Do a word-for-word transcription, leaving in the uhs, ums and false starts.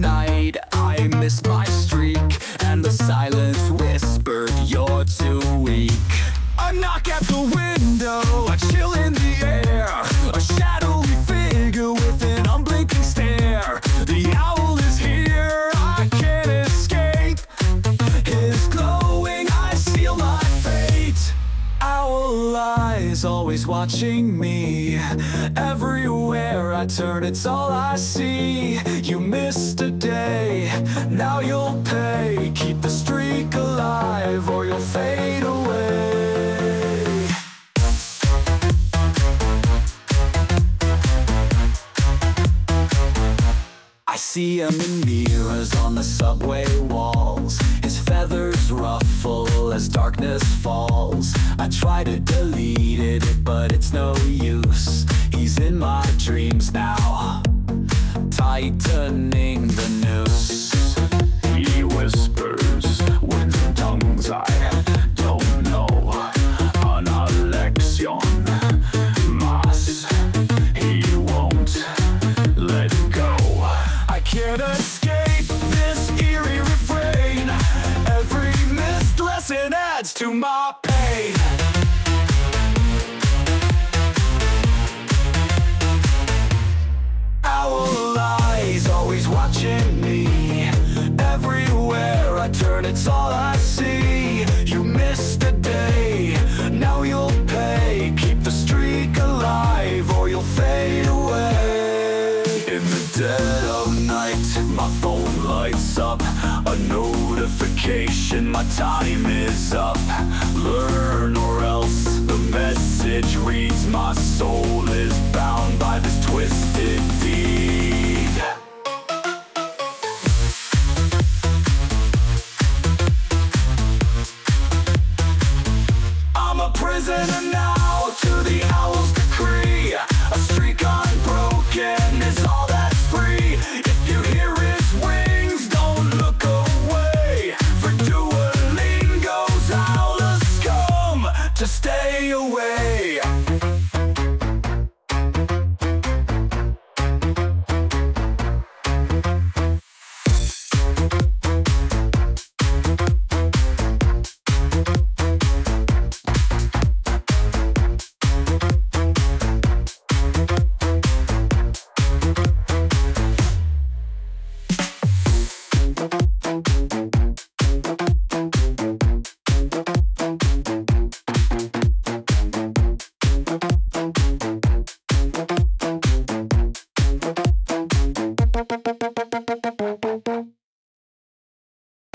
night I missed my streak, and the silence whispered, "You're too weak." A knock at the window, a chill in the air, a shadowy figure with an unblinking stare. The owl is here, I can't escape. His glowing eyes seal my fate. Owl eyes always watching me. Everywhere I turn, it's all I see. You missed a day, now you'll pay. Keep the streak alive or you'll fade away. I see him in mirrors on the subway walls. His feathers ruffle as darkness falls. I try to delete it, but it's no use. He's in my dreams now, tightening the noose. He whispers with tongues I don't know. An Alexion Mas. He won't let go. I can't escape this eerie refrain. Every missed lesson adds to my pain. Owl eyes always watching me. Everywhere I turn, it's all I see. You missed a day, now you'll pay. Keep the streak alive or you'll fade away. In the dead of night, my phone lights up. A notification, my time is up. Learn or else. The message reads, my soul is bound by this twisted deed. I'm a prisoner now to the owl's decree. A streak unbroken is all that's free. If you hear his wings, don't look away. For Duolingo's owl has come to stay away. Thank you.